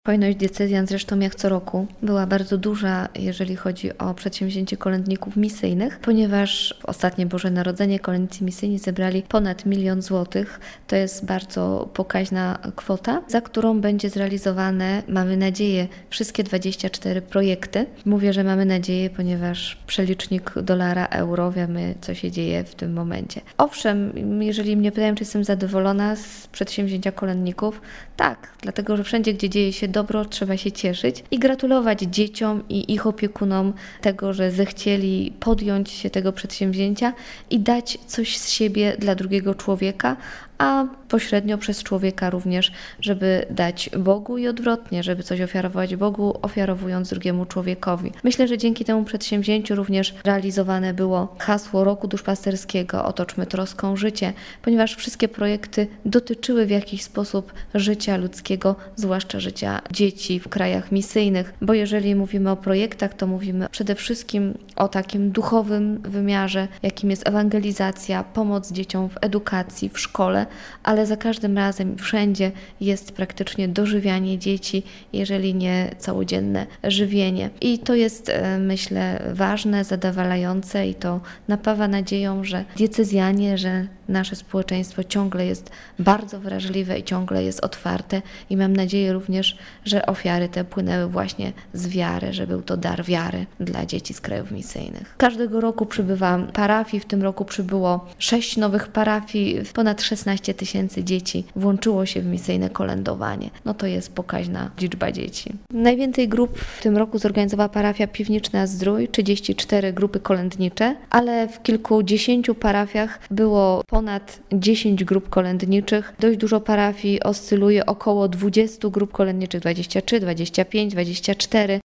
Hojność diecezjan, zresztą jak co roku, była bardzo duża, jeżeli chodzi o przedsięwzięcie kolędników misyjnych, ponieważ w ostatnie Boże Narodzenie kolędnicy misyjni zebrali ponad 1 000 000 złotych. To jest bardzo pokaźna kwota, za którą będzie zrealizowane, mamy nadzieję, wszystkie 24 projekty. Mówię, że mamy nadzieję, ponieważ przelicznik dolara, euro, wiemy, co się dzieje w tym momencie. Owszem, jeżeli mnie pytają, czy jestem zadowolona z przedsięwzięcia kolędników, tak, dlatego, że wszędzie, gdzie dzieje się dobro, trzeba się cieszyć i gratulować dzieciom i ich opiekunom tego, że zechcieli podjąć się tego przedsięwzięcia i dać coś z siebie dla drugiego człowieka, a pośrednio przez człowieka również, żeby dać Bogu i odwrotnie, żeby coś ofiarować Bogu, ofiarowując drugiemu człowiekowi. Myślę, że dzięki temu przedsięwzięciu również realizowane było hasło Roku Duszpasterskiego Otoczmy troską życie, ponieważ wszystkie projekty dotyczyły w jakiś sposób życia ludzkiego, zwłaszcza życia dzieci w krajach misyjnych, bo jeżeli mówimy o projektach, to mówimy przede wszystkim o takim duchowym wymiarze, jakim jest ewangelizacja, pomoc dzieciom w edukacji, w szkole, ale za każdym razem wszędzie jest praktycznie dożywianie dzieci, jeżeli nie całodzienne żywienie. I to jest, myślę, ważne, zadowalające i to napawa nadzieją, że diecezjanie, że nasze społeczeństwo ciągle jest bardzo wrażliwe i ciągle jest otwarte i mam nadzieję również, że ofiary te płynęły właśnie z wiary, że był to dar wiary dla dzieci z krajów misyjnych. Każdego roku przybywa parafii, w tym roku przybyło 6 nowych parafii, ponad 16 000 dzieci włączyło się w misyjne kolędowanie. No to jest pokaźna liczba dzieci. Najwięcej grup w tym roku zorganizowała parafia Piwniczna Zdrój, 34 grupy kolędnicze, ale w kilkudziesięciu parafiach było ponad 10 grup kolędniczych. Dość dużo parafii oscyluje około 20 grup kolędniczych, 23, 25, 24.